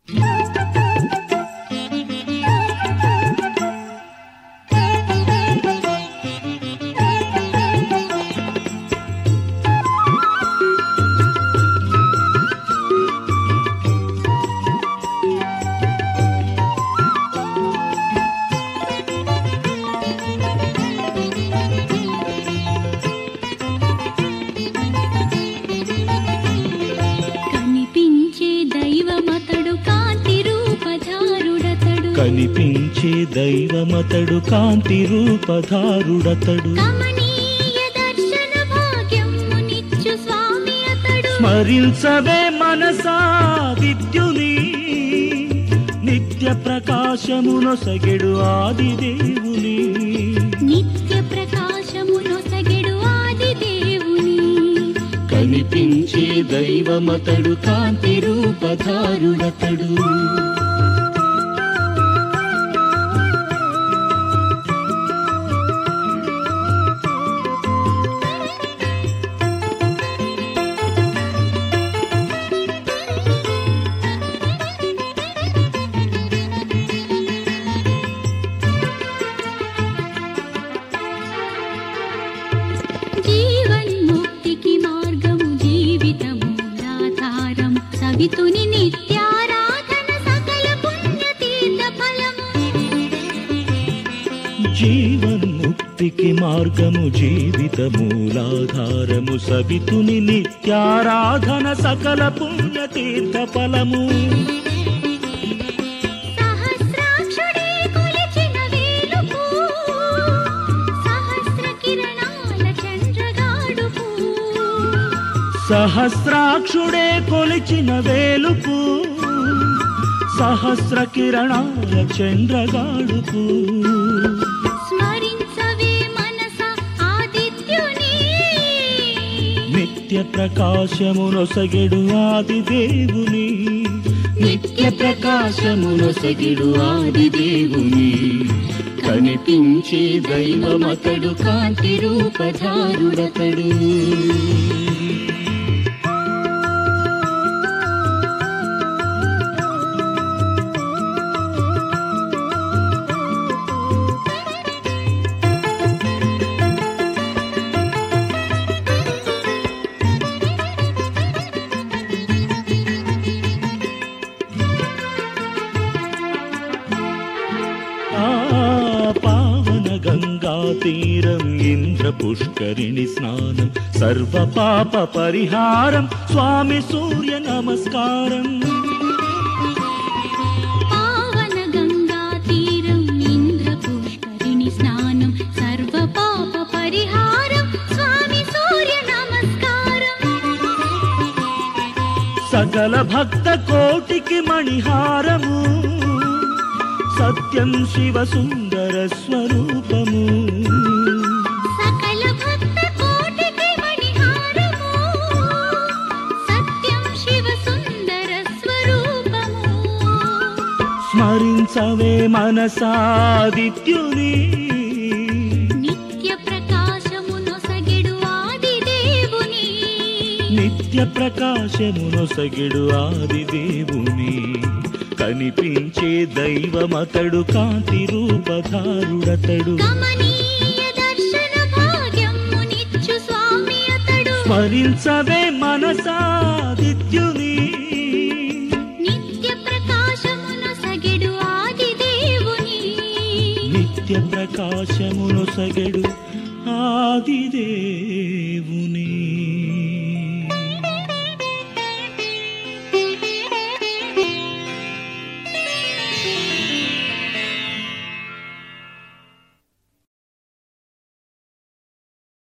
కనిపించే దైవమతడు కాంతి రూపధారుడతడు స్మరించవే మనసా విద్యుని నిత్య ప్రకాశమునొసగెడు ఆదిదేవుని కనిపించే దైవమతడు కాంతి రూపధారుడతడు సవితుని నిత్యారాధన సకల పుణ్యతీర్థ ఫలము జీవన్ముక్తికి మార్గము జీవిత మూలాధారము సవితుని నిత్యారాధన సకల పుణ్యతీర్థ ఫలము సహస్రాక్షుడే కొలిచిన వేలుపు సహస్ర కిరణాల చంద్రగాడుపు సహస్రాక్షుడే కొలిచిన వేలుపు సహస్ర కిరణాల చంద్రగాడుపు స్మరించవే మనస ఆదిత్యుని నిత్య ప్రకాశమునొసగెడు ఆదిదేవుని నిత్య ప్రకాశమునొసగెడు ఆదిదేవుని కనిపించే దైవమతడు కాంతి రూపధారుడతడు పావన గంగా తీరం ఇంద్ర పుష్కరిణి స్నానం సర్వ పాప పరిహారం స్వామి సూర్య నమస్కారం పావన గంగా తీరం ఇంద్ర పుష్కరిణి స్నానం సర్వ పాప పరిహారం స్వామి సూర్య నమస్కారం సకల భక్త కోటికి మణిహారము సత్యం శివ సుందర స్వరూపము సకల భక్త కోటికి మణిహారము సత్యం శివ సుందర స్వరూపము స్మరించవే మనసాదిత్యుని నిత్య ప్రకాశమునొసగెడు ఆదిదేవుని నిత్య ప్రకాశమునొసగెడు ఆదిదేవుని కనిపించే దైవమతడు కాంతి రూపధారుడతడు గమనీయ దర్శన భాగ్యమునిచ్చు స్వామి అతడు స్మరించవే మనసాదిత్యుని నిత్య ప్రకాశమునొసగెడు ఆదిదేవుని నిత్య ప్రకాశమునొసగెడు ఆదిదేవుని